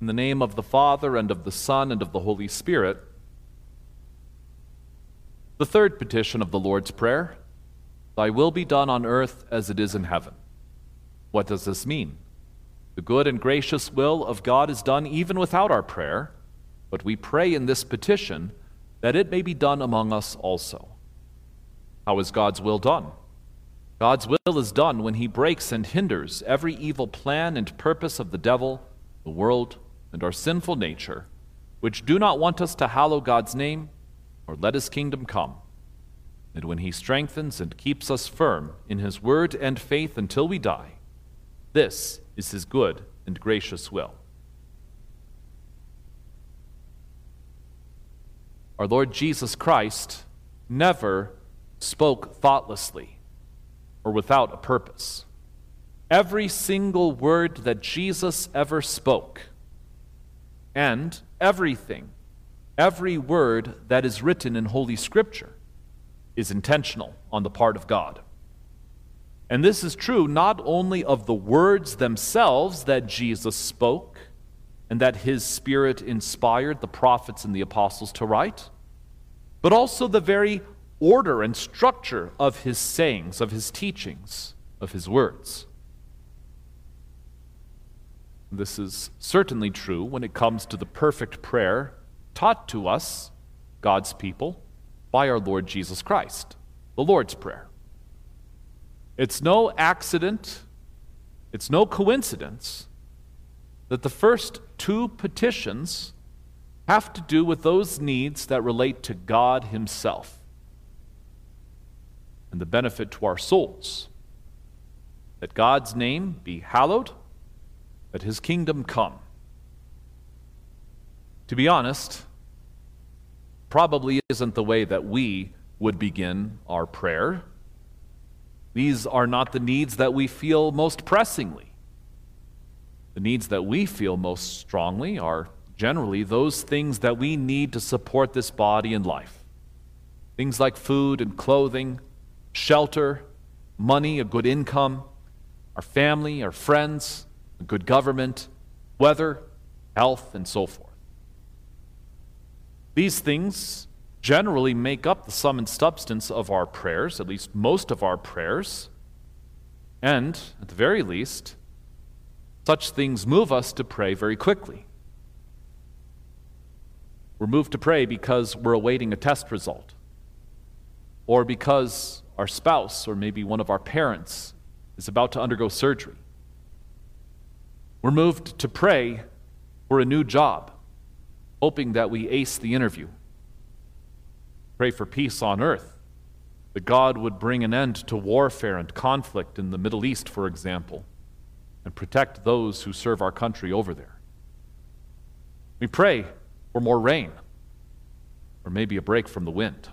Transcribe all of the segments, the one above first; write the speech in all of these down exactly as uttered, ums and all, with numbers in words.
In the name of the Father, and of the Son, and of the Holy Spirit. The third petition of the Lord's Prayer, Thy will be done on earth as it is in heaven. What does this mean? The good and gracious will of God is done even without our prayer, but we pray in this petition that it may be done among us also. How is God's will done? God's will is done when He breaks and hinders every evil plan and purpose of the devil, the world, and our sinful nature, which do not want us to hallow God's name or let His kingdom come, and when He strengthens and keeps us firm in His word and faith until we die. This is His good and gracious will. Our Lord Jesus Christ never spoke thoughtlessly or without a purpose. Every single word that Jesus ever spoke, and everything, every word that is written in Holy Scripture, is intentional on the part of God. And this is true not only of the words themselves that Jesus spoke and that His Spirit inspired the prophets and the apostles to write, but also the very order and structure of His sayings, of His teachings, of His words. This is certainly true when it comes to the perfect prayer taught to us, God's people, by our Lord Jesus Christ, the Lord's Prayer. It's no accident, it's no coincidence that the first two petitions have to do with those needs that relate to God Himself and the benefit to our souls. That God's name be hallowed, that His kingdom come. To be honest, probably isn't the way that we would begin our prayer. These are not the needs that we feel most pressingly. The needs that we feel most strongly are generally those things that we need to support this body and life. Things like food and clothing, shelter, money, a good income, our family, our friends, a good government, weather, health, and so forth. These things generally make up the sum and substance of our prayers, at least most of our prayers, and, at the very least, such things move us to pray very quickly. We're moved to pray because we're awaiting a test result, or because our spouse or maybe one of our parents is about to undergo surgery. We're moved to pray for a new job, hoping that we ace the interview. Pray for peace on earth, that God would bring an end to warfare and conflict in the Middle East, for example, and protect those who serve our country over there. We pray for more rain, or maybe a break from the wind.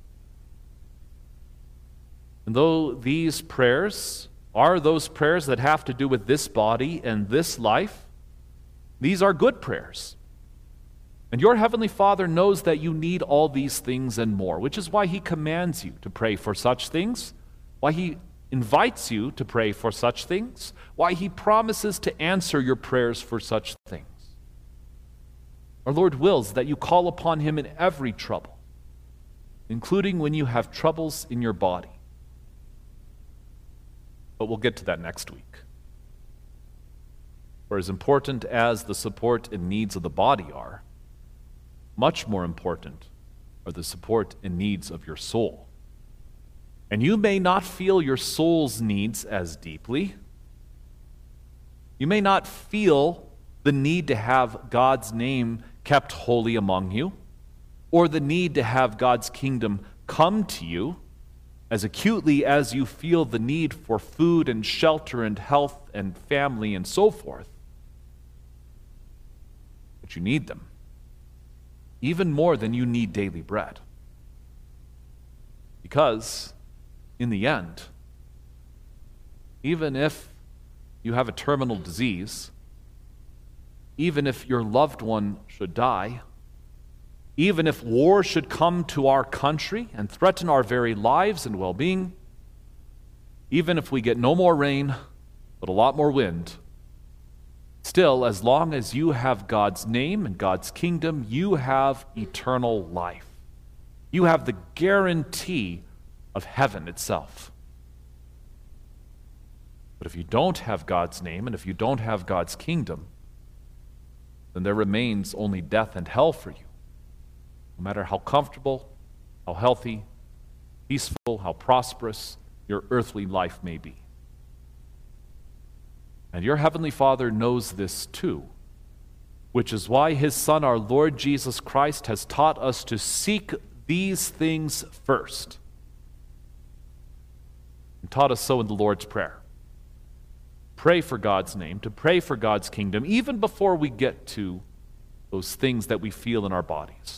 And though these prayers are those prayers that have to do with this body and this life, these are good prayers. And your Heavenly Father knows that you need all these things and more, which is why He commands you to pray for such things, why He invites you to pray for such things, why He promises to answer your prayers for such things. Our Lord wills that you call upon Him in every trouble, including when you have troubles in your body. But we'll get to that next week. For as important as the support and needs of the body are, much more important are the support and needs of your soul. And you may not feel your soul's needs as deeply. You may not feel the need to have God's name kept holy among you, or the need to have God's kingdom come to you as acutely as you feel the need for food and shelter and health and family and so forth. But you need them, even more than you need daily bread. Because, in the end, even if you have a terminal disease, even if your loved one should die, even if war should come to our country and threaten our very lives and well-being, even if we get no more rain, but a lot more wind, Still, as long as you have God's name and God's kingdom, you have eternal life. You have the guarantee of heaven itself. But if you don't have God's name and if you don't have God's kingdom, then there remains only death and hell for you. No matter how comfortable, how healthy, peaceful, how prosperous your earthly life may be. And your heavenly Father knows this too, which is why his Son, our Lord Jesus Christ, has taught us to seek these things first. And taught us so in the Lord's Prayer. Pray for God's name, to pray for God's kingdom, even before we get to those things that we feel in our bodies.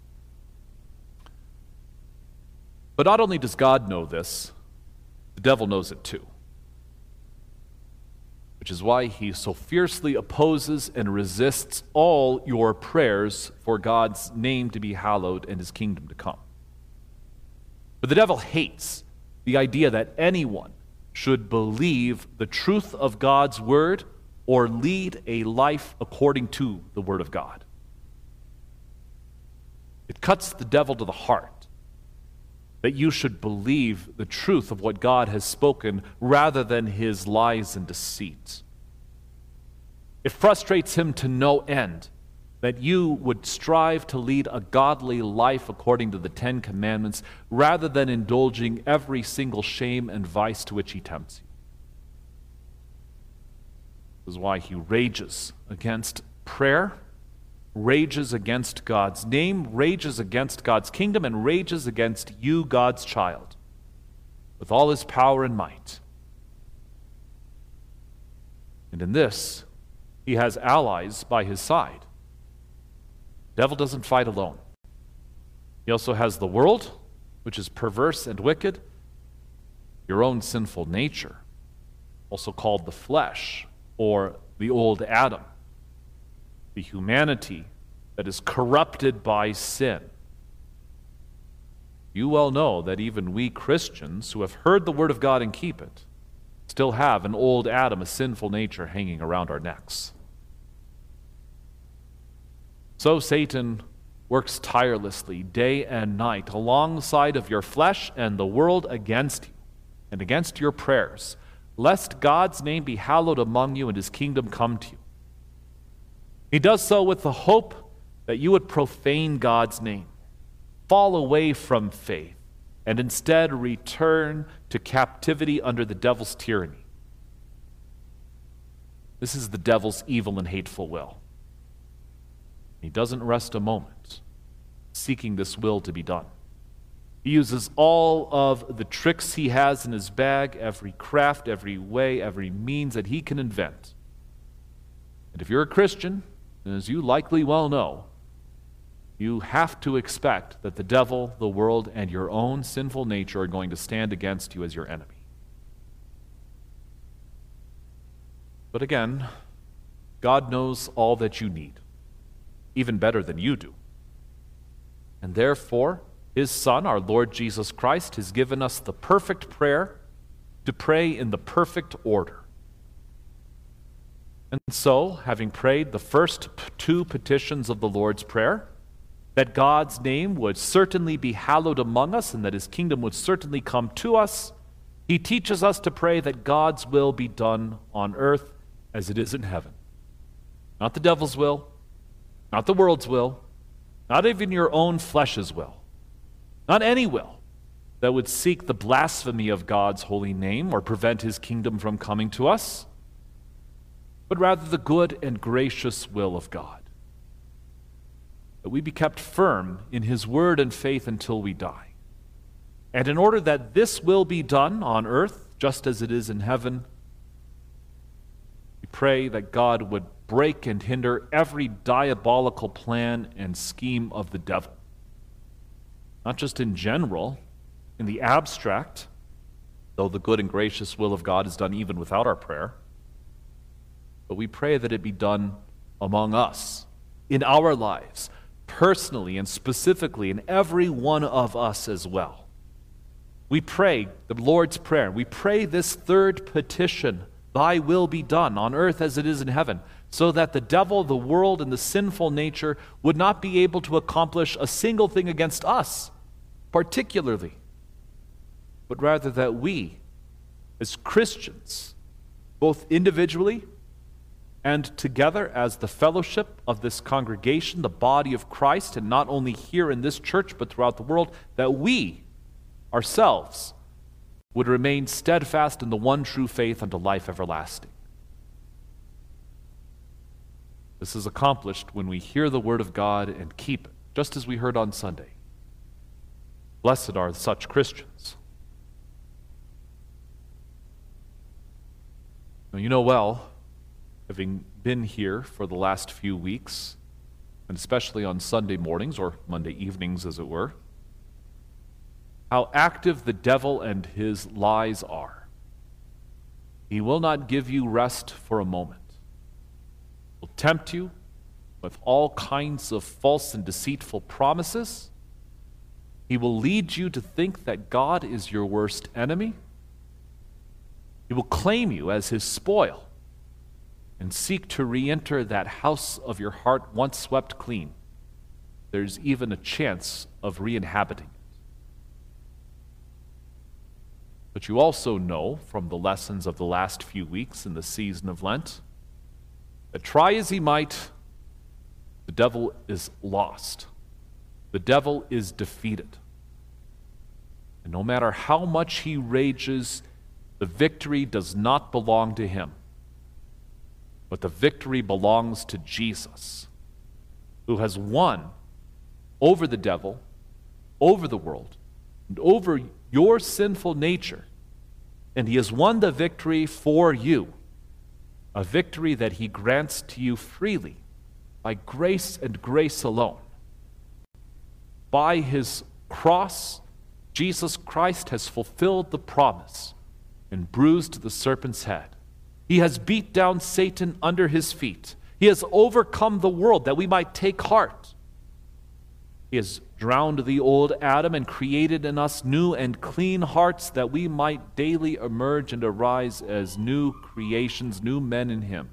But not only does God know this, the devil knows it too. Which is why he so fiercely opposes and resists all your prayers for God's name to be hallowed and his kingdom to come. But the devil hates the idea that anyone should believe the truth of God's word or lead a life according to the word of God. It cuts the devil to the heart that you should believe the truth of what God has spoken rather than his lies and deceit. It frustrates him to no end that you would strive to lead a godly life according to the Ten Commandments rather than indulging every single shame and vice to which he tempts you. This is why he rages against prayer, rages against God's name, rages against God's kingdom, and rages against you, God's child, with all his power and might. And in this, he has allies by his side. The devil doesn't fight alone. He also has the world, which is perverse and wicked, your own sinful nature, also called the flesh or the old Adam, the humanity that is corrupted by sin. You well know that even we Christians who have heard the word of God and keep it still have an old Adam, a sinful nature hanging around our necks. So Satan works tirelessly day and night alongside of your flesh and the world against you and against your prayers, lest God's name be hallowed among you and his kingdom come to you. He does so with the hope that you would profane God's name, fall away from faith, and instead return to captivity under the devil's tyranny. This is the devil's evil and hateful will. He doesn't rest a moment seeking this will to be done. He uses all of the tricks he has in his bag, every craft, every way, every means that he can invent. And if you're a Christian, as you likely well know, you have to expect that the devil, the world, and your own sinful nature are going to stand against you as your enemy. But again, God knows all that you need, even better than you do. And therefore, his Son, our Lord Jesus Christ, has given us the perfect prayer to pray in the perfect order. And so, having prayed the first two petitions of the Lord's Prayer, that God's name would certainly be hallowed among us and that his kingdom would certainly come to us, he teaches us to pray that God's will be done on earth as it is in heaven. Not the devil's will, not the world's will, not even your own flesh's will, not any will that would seek the blasphemy of God's holy name or prevent his kingdom from coming to us, but rather the good and gracious will of God, that we be kept firm in his word and faith until we die. And in order that this will be done on earth, just as it is in heaven, we pray that God would break and hinder every diabolical plan and scheme of the devil. Not just in general, in the abstract, though the good and gracious will of God is done even without our prayer, but we pray that it be done among us, in our lives, personally and specifically, in every one of us as well. We pray the Lord's Prayer. We pray this third petition, thy will be done on earth as it is in heaven, so that the devil, the world, and the sinful nature would not be able to accomplish a single thing against us, particularly, but rather that we, as Christians, both individually and together as the fellowship of this congregation, the body of Christ, and not only here in this church but throughout the world, that we ourselves would remain steadfast in the one true faith unto life everlasting. This is accomplished when we hear the word of God and keep it, just as we heard on Sunday. Blessed are such Christians. Now, you know well, having been here for the last few weeks, and especially on Sunday mornings, or Monday evenings as it were, how active the devil and his lies are. He will not give you rest for a moment. He will tempt you with all kinds of false and deceitful promises. He will lead you to think that God is your worst enemy. He will claim you as his spoil and seek to re-enter that house of your heart once swept clean. There's even a chance of re-inhabiting it. But you also know from the lessons of the last few weeks in the season of Lent that try as he might, the devil is lost. The devil is defeated. And no matter how much he rages, the victory does not belong to him. But the victory belongs to Jesus, who has won over the devil, over the world, and over your sinful nature. And he has won the victory for you, a victory that he grants to you freely, by grace and grace alone. By his cross, Jesus Christ has fulfilled the promise and bruised the serpent's head. He has beat down Satan under his feet. He has overcome the world that we might take heart. He has drowned the old Adam and created in us new and clean hearts that we might daily emerge and arise as new creations, new men in him.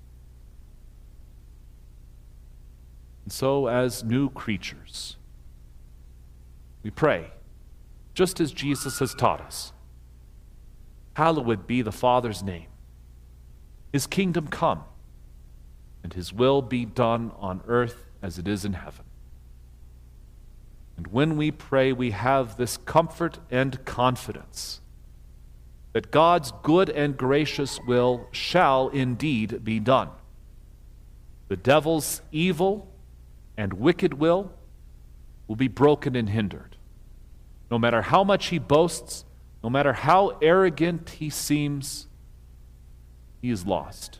And so, as new creatures, we pray, just as Jesus has taught us, hallowed be the Father's name. His kingdom come, and his will be done on earth as it is in heaven. And when we pray, we have this comfort and confidence that God's good and gracious will shall indeed be done. The devil's evil and wicked will will be broken and hindered. No matter how much he boasts, no matter how arrogant he seems, he is lost.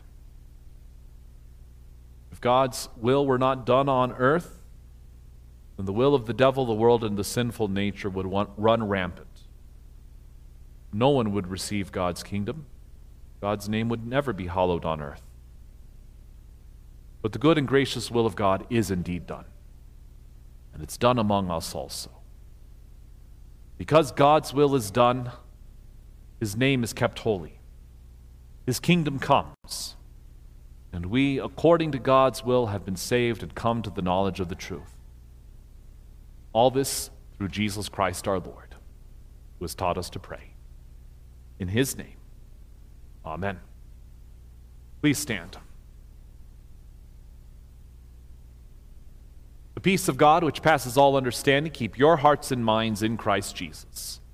If God's will were not done on earth, then the will of the devil, the world, and the sinful nature would want, run rampant. No one would receive God's kingdom. God's name would never be hallowed on earth. But the good and gracious will of God is indeed done, and it's done among us also. Because God's will is done, his name is kept holy. His kingdom comes, and we, according to God's will, have been saved and come to the knowledge of the truth. All this through Jesus Christ our Lord, who has taught us to pray. In his name, amen. Please stand. The peace of God, which passes all understanding, keep your hearts and minds in Christ Jesus.